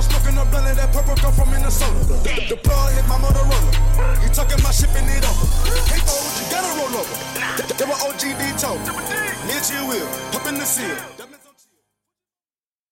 I'm smoking a blunt of that purple come from Minnesota. The plug hit my Motorola. He talking about shipping it over. Hey, OG, gotta roll over. That what OGD told me. Me and Chill Will, up in the seal.